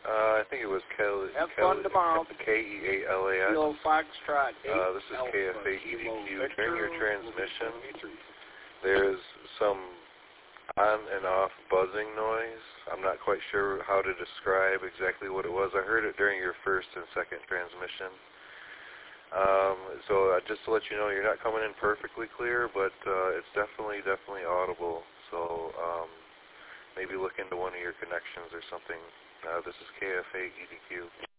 I think it was Kelly. Have fun tomorrow. Kealas. Kilo Foxtrot 8. This is KFA EDQ. During your transmission, there's some on and off buzzing noise. I'm not quite sure how to describe exactly what it was. I heard it during your first and second transmission. So just to let you know, you're not coming in perfectly clear, but it's definitely audible. So maybe look into one of your connections or something. This is KFA EDQ.